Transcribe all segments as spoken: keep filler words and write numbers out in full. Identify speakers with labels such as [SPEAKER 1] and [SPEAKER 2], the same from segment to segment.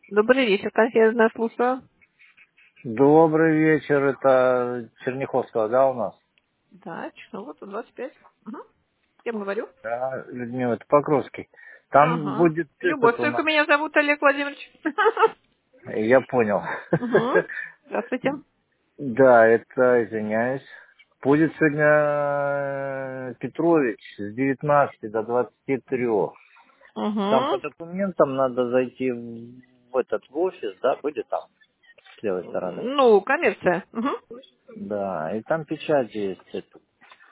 [SPEAKER 1] Добрый вечер, конфетная слушаю.
[SPEAKER 2] Добрый вечер, это Черняховского, да, у нас?
[SPEAKER 1] Да, часов двадцать пять. Угу. С кем говорю?
[SPEAKER 2] Да, Людмила, это Покровский. Там
[SPEAKER 1] Ага.
[SPEAKER 2] будет
[SPEAKER 1] Любовь,
[SPEAKER 2] этот у
[SPEAKER 1] только
[SPEAKER 2] нас,
[SPEAKER 1] меня зовут Олег Владимирович.
[SPEAKER 2] я понял.
[SPEAKER 1] Угу. Здравствуйте.
[SPEAKER 2] Да, это, извиняюсь. Будет сегодня э, Петрович с девятнадцати до двадцати трёх. Там по
[SPEAKER 1] Угу.
[SPEAKER 2] документам надо зайти в этот в офис, да, будет там, с левой стороны.
[SPEAKER 1] Ну, коммерция. Угу.
[SPEAKER 2] Да, и там печать есть. Это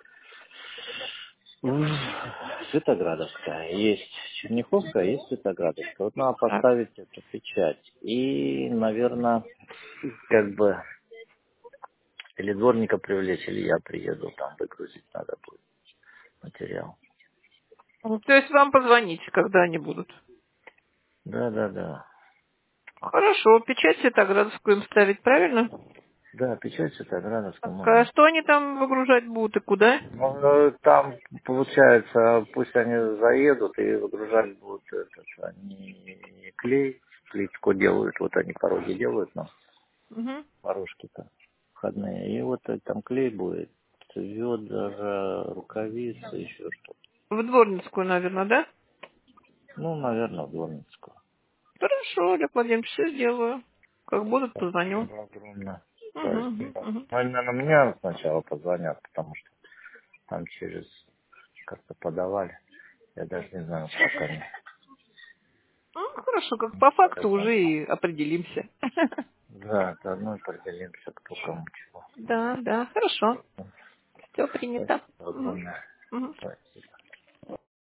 [SPEAKER 2] М, Светоградовская. Есть Черняховская, есть Светоградовская. Вот надо
[SPEAKER 1] Так.
[SPEAKER 2] поставить эту печать. И, наверное, как бы или дворника привлечь, или я приеду, там выгрузить надо будет материал.
[SPEAKER 1] Ну, то есть вам позвонить, когда они будут.
[SPEAKER 2] Да, да, да.
[SPEAKER 1] Хорошо, печать Светоградовскую им ставить, правильно?
[SPEAKER 2] Да, печать Светоградовская
[SPEAKER 1] Так, а
[SPEAKER 2] можно.
[SPEAKER 1] что они там выгружать будут и куда?
[SPEAKER 2] Ну, э, там, получается, пусть они заедут и выгружать будут этот, они клей, плитку делают, вот они пороги делают, но
[SPEAKER 1] Угу.
[SPEAKER 2] порожки-то входные. И вот э, там клей будет, ведра, рукавицы, еще что-то.
[SPEAKER 1] В Дворницкую, наверное, да?
[SPEAKER 2] Ну, наверное, в Дворницкую.
[SPEAKER 1] Хорошо, Олег Владимирович, все сделаю. Как будут, позвоню.
[SPEAKER 2] Спасибо огромное.
[SPEAKER 1] Угу, угу,
[SPEAKER 2] Спасибо.
[SPEAKER 1] угу.
[SPEAKER 2] Ну, наверное, меня сначала позвонят, потому что там через как-то подавали. Я даже не знаю, как они.
[SPEAKER 1] Ну, хорошо, как по факту уже
[SPEAKER 2] Позвонят.
[SPEAKER 1] и определимся.
[SPEAKER 2] Да, заодно и поделимся, кто кому чего.
[SPEAKER 1] Да, да, хорошо. Все принято.
[SPEAKER 2] Спасибо
[SPEAKER 1] Мгм.
[SPEAKER 2] огромное.
[SPEAKER 1] Мгм.
[SPEAKER 2] Спасибо.